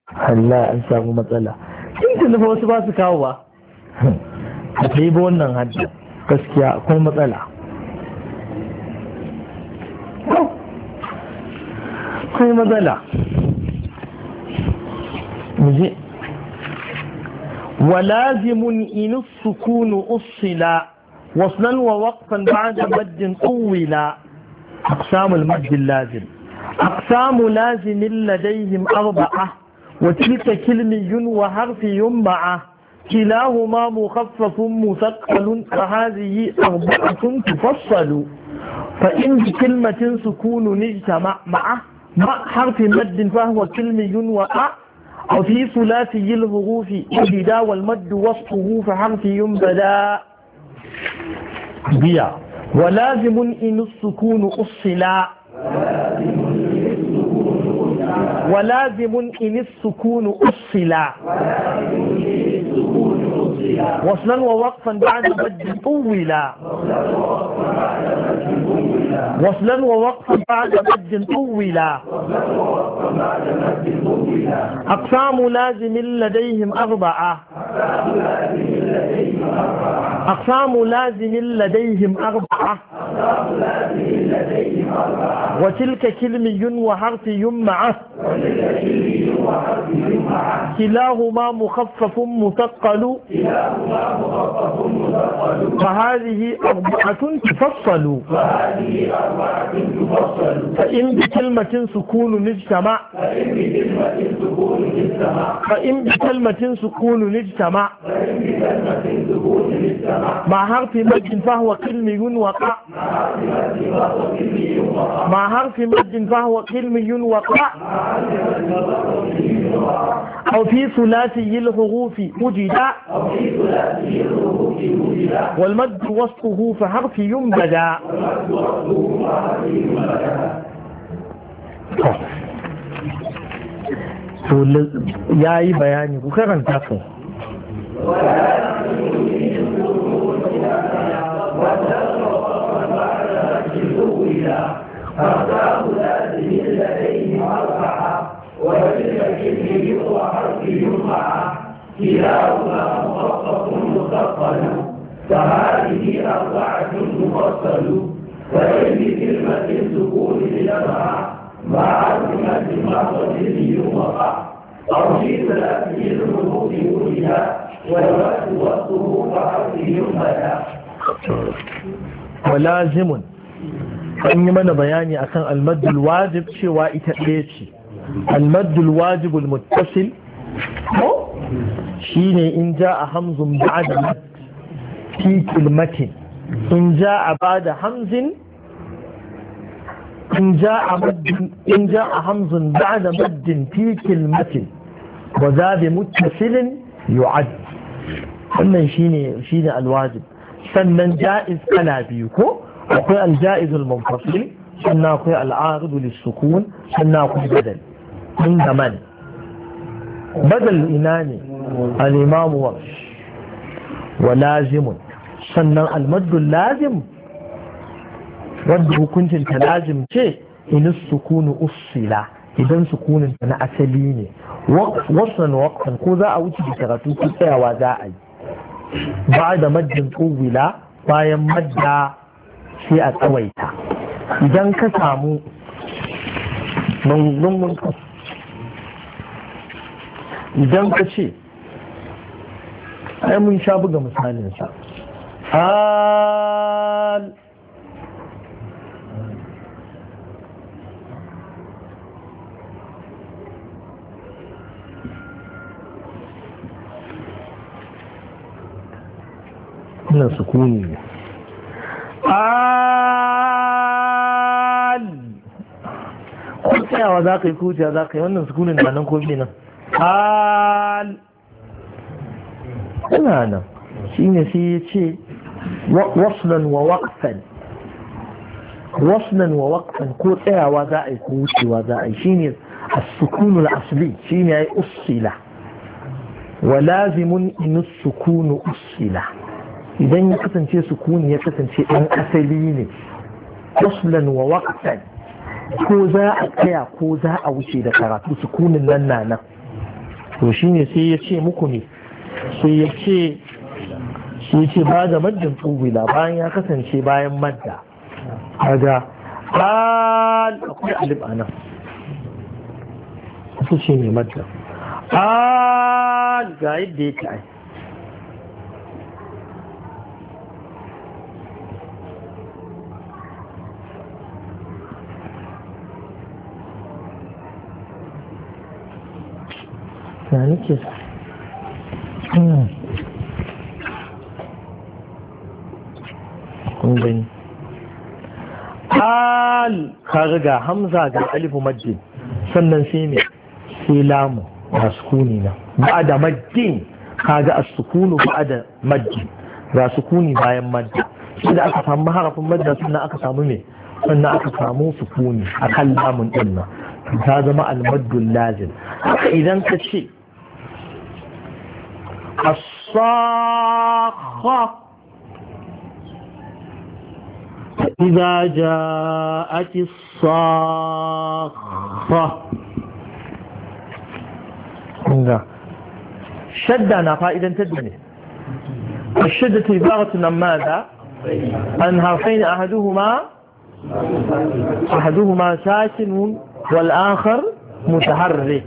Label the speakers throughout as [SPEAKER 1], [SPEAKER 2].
[SPEAKER 1] Allah an samu matsala in da wasu ba su kawo ba a ta yi ba wannan hajji gaskiya akwai matsala akwai matsala muje ولازم إن السكون أصلا وصلا ووقفا بعد مد طولا أقسام المد اللازم أقسام لازم لديهم أربعة وتلك كلمي وحرف معه كلاهما مخفف مثقل فهذه أربعة تفصل فإن بكلمة سكون اجتمع معه مع حرف مد فهو كلمي وقع أو في ثلاثي الحروف ابتداء والمد وسطه فحرف بدا بيا ولازم إن السكون أصلا ولازم إن السكون أصلا وصلا ووقفا بعد مد طولا وصلا ووقفا بعد مد طولا أقسام لازم لديهم أربعة أقسام لازم لديهم أربعة وتلك كلمي وحرف معه كلاهما مخفف مثقل فهذه أربعة تفصل فإن بكلمة سكون اجتمع فإن بكلمة سكون اجتمع مع حرف مد فهو كلمي وقع مع حرف مد فهو كلمي وقع أو في ثلاثي الحروف وجد والمد وسطه فحرف ينبدا ya yi bayani ku karanta ku
[SPEAKER 2] وتلك الكلمة وحرف يمعة كلاهما مخفف مثقل فهذه أربعة تفصل فإن بكلمة سكون جمع مع حرف مد محض يوقع أو في ثلاثه الحروف وجد والمد وسطه فحرف يمعة
[SPEAKER 1] ولازم an yi mana bayani akan almaddul wajib cewa ita ɗaya ce almaddul wajibul muttasil shine in ja'a hamzun ba'da mad fi kilmatin in ja'a ba'da hamzin in ja'a hamzun ba'da maddin fi kilmatin wa za bi muttasilin yu'ad wannan shine alwajib sannan ja'iz kala biyu ko akwai alja'izul munfasil sannan akwai al'aridu lissukun sannan akwai badal inda man badal ina ne al'imamu wa lazimun sannan almaddul lazim wadda hukuncin ta lazim ce inis sukunu usila idan sukunin ta na asali ne wasan waqtan ko za a wuce da karatu ko tsayawa za a yi ba da maddin tsowila bayan madda sai a tsawaita idan ka samu idan ka ce ai mun sha buga misalinsa wannan sukuni ne ko tsayawa za ka yi kuciya za ka yi wannan sukunin da nan ko nan ina nan shi ne sai ya ce waslan wa waqfan ko tsayawa za a yi ko wucewa za a yi shi ne as-sukunul asli shi ne ya yi usila wa lazimun inu sukunu usila idan ya kasance sukuni ya kasance ɗan asali ne waslan wa waqfan ko za a tsaya ko za a wuce da karatu sukunin nan na nan to shine sai ya ce muku ne sai ya ce ba da maddin tsubila bayan ya kasance bayan madda kaga akwai alif ana su ce mai madda ga yadda yake ai ya nake kun gani kaga ga hamza ga alifu maddin sannan sai mai sai lamu ga sukuni na ba da maddin kaga as-sukunu ba da maddin ga sukuni bayan madda sai da aka samu harafin madda sannan aka samu mai sannan aka samu sukuni a kan lamun din nan ta zama al-maddul lazim haka idan ka ce as-sakha إذا جاءت الصاخة شدة أنا فائدا تدني الشدة عبارة عن ماذا؟ عن حرفين أحدهما ساكن والآخر متحرك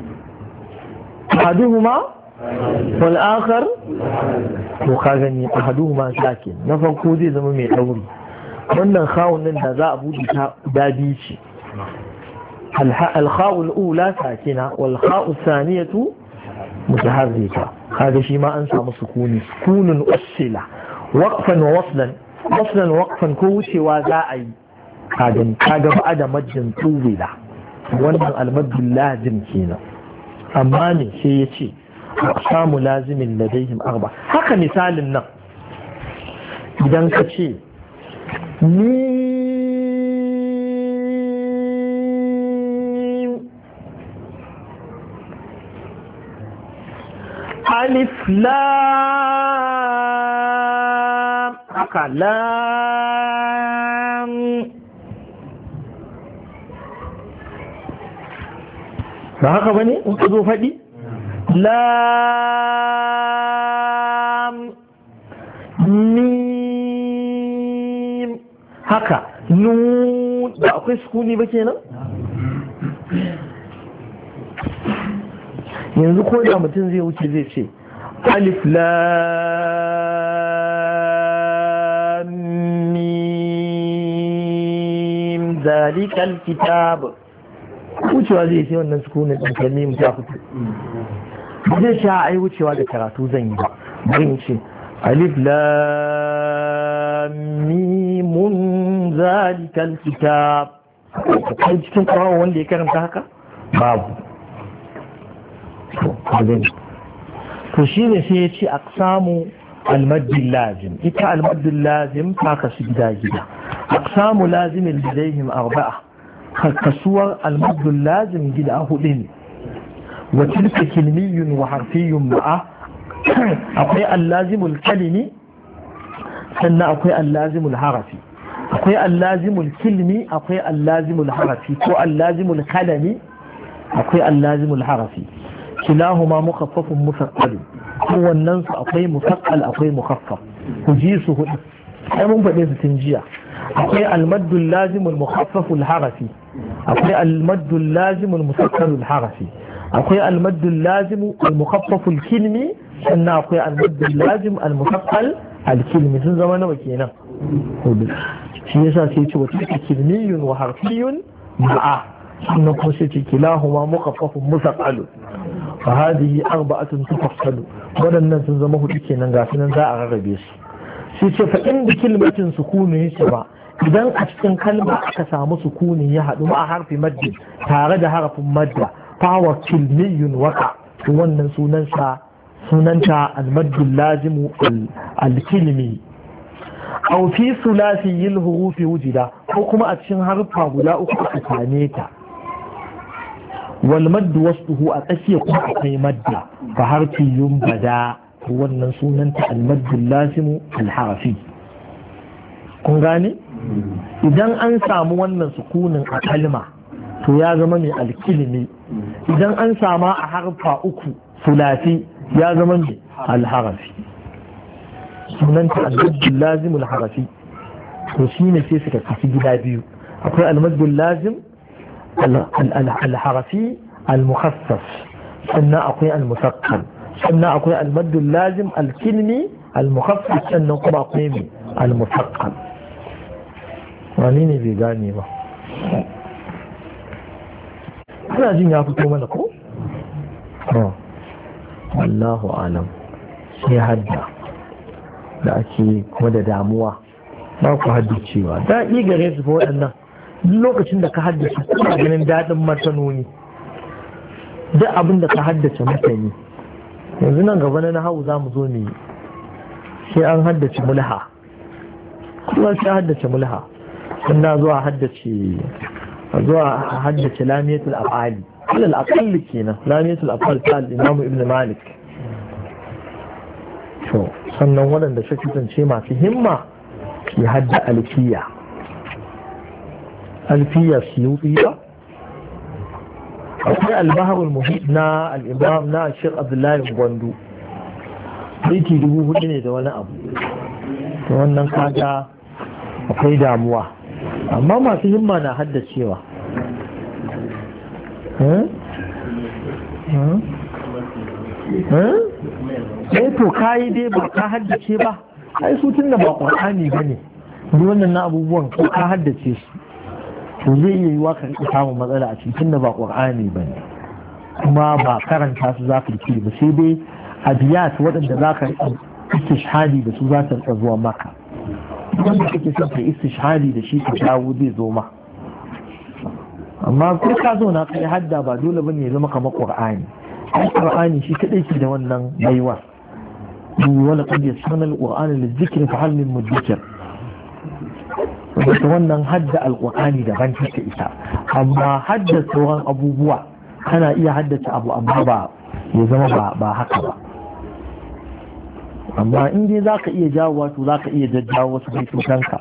[SPEAKER 1] أحدهما والآخر مخاغني أحدهما ساكن نفقه دي زمامي حوري wannan khawun nan da za a buɗe ta dadi ce al-khawul ula sakina wal khawul thaniyatu mutaharrika kaga shi ma an samu sukunun usila waqfan wa waslan waqfan ko wucewa za a yi kaga ba da majin tuwila wannan al-maddul lazim kenan amma ne sai ya ce samu lazimin ladaihim arba haka misalin nan idan ka ce alif lam haka lam ba haka bane in ka zo faɗi lam mim haka nun da akwai sukuni ba kenan yanzu ko da mutum zai wuce zai ce alif lam mim zalikal kitab wucewa zai ce wannan sukunin ɗan kalmi mu ta fito ba zai sha ai wucewa da karatu zan yi ba bari ce alif lam mim zalikal kitab kai cikin ƙwarar wanda ya karanta haka babu to shi ne sai ya ce aqsamu al-maddil lazim ita al-maddil lazim ta kasu gida aqsamu lazimin ladaihim arba'a kasuwar al-maddil lazim gida hudu ne wa tilka kilmiyyun wa harfiyyun ma'a akwai al-lazimul kalimi sannan akwai al-lazimul harafi akwai al-lazimul kilmi akwai al-lazimul harafi ko al-lazimul kalami akwai al-lazimul harafi kilahuma mukhaffafun musaqqal kowannen su akwai musaqqal akwai mukhaffaf ku ji su hudu sai mun faɗe su tun jiya akwai al-maddu al-lazim al-mukhaffaf al-harafi akwai al-maddu al-lazim al-musaqqal al-harafi akwai al-maddu al-lazim al-mukhaffaf al-kilmi sannan akwai al-maddu al-lazim al-musaqqal al-kilmi sun zama nawa kenan hudu shi yasa sai ce wata kilmiyun wa harfiyun ma'a sannan kuma sai ce kilahuma mukhaffafun musaqqal فهذه أربعة تفصل ولن تنزمه لكينا غافنا ذا أغربيس سيسا فإن بكلمة سكونه سبا إذن أشتن كلمة أكسام سكونه يحد مع حرف مد تارد حرف مد فهو كلمي وقع ونن سننسى المد اللازم الكلمي أو في ثلاثي الحروف وجدا حكم أتشن حرف هؤلاء أكسانيتا والمد وسطه أتشي قطعي مد فحرفي ينبدا هو النسون المد اللازم الحرفي kun gane idan an samu wannan sukunin a kalma to ya zama mai alkilimi idan an sama a harfa uku sulasi ya zama ne alharafi sunanta almaddul lazim alharafi to shi ne sai suka kafi gida biyu akwai almaddul lazim alharafi almukhassas sannan akwai almusaqqal sannan akwai almaddul lazim alkilmi almukhassas sannan kuma akwai mai almusaqqal wani ne bai gane ba ana jin ya fito mana ko? Allahu alam sai hadda da ake kuma da damuwa ba ku haddacewa daɗi gare su fa waɗannan duk lokacin da ka haddace kuma ganin daɗin matanoni duk abin da ka haddace matani yanzu nan gaba na hau za mu zo ne sai an haddace mulha kuma sai haddace mulha sun na zuwa haddace lamiyatul af'ali alal aqall kenan lamiyatul af'al ta al-imam ibn malik to sannan waɗanda suke kasance masu himma ki hadda alfiya suyuti akwai al-bahr al-muhit na al-imam na Sheikh Abdullahi Gwandu baiti 4,000 ne da wani abu to wannan kaga akwai damuwa amma masu himma na haddacewa to kayi dai ba ka haddace ba ai su tun da ba ƙwar'ani ba ne duk wannan na abubuwan ko ka haddace su to zai iya yiwa ka rika samun matsala a cikin da ba ƙwar'ani ba ne kuma ba karanta su za ka yi ba sai dai abiyat waɗanda za ka rika istishhadi da su za ta rika zuwa maka wanda kake son ka istishhadi da shi ka dawo zai zo ma amma ko ka zo na kai hadda ba dole bane ya zama kamar qur'ani ai qur'ani shi kadai ke da wannan baiwa wala qad yassana al-qur'ana lidhikri fa hal min mudakkir wannan hadda al-qur'ani daban take ita amma hadda sauran abubuwa kana iya haddace abu amma ba ya zama ba haka ba amma in dai za ka iya jawo wato za ka iya jajjawo wasu baitotanka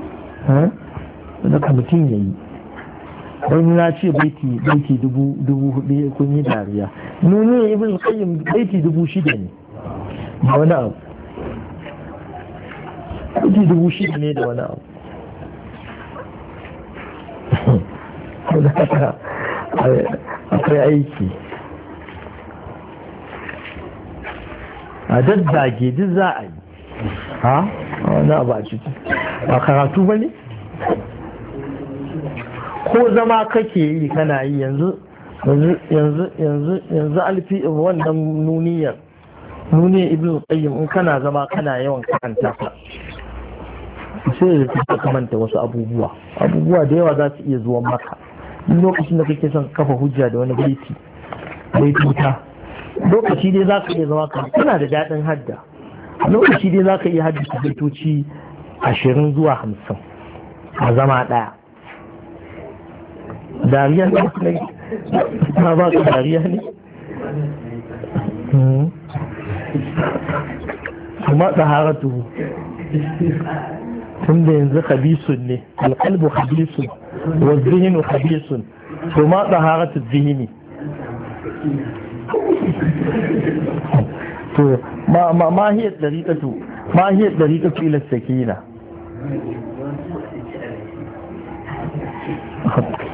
[SPEAKER 1] daga mutum ya yi wani na ce baiti dubu hudu kun yi dariya nuni ya ibn qayyim baiti 6,000 ne da wani abu baiti 6,000 ne da wani abu akwai aiki a daddage duk za a yi ha wani abu a ciki ba karatu ba ne ko zama kake yi kana yi yanzu alfi wannan nuniyar ibn qayyim in kana zama kana yawan karanta ka sai da ka manta wasu abubuwa da yawa za su iya zuwa maka lokacin da kake son kafa hujja da wani baituta lokaci dai za ka iya zama kana da daɗin hadda lokaci dai za ka iya haddasa baitoci 20 zuwa 50 a zama ɗaya dariya ne ta ba ka dariya ne kuma tsaharatu tun da yanzu khabisun ne alƙalbu khabisun wa zihinu khabisun kuma tsaharatu zihini to ma hiya dariqatu ila sakina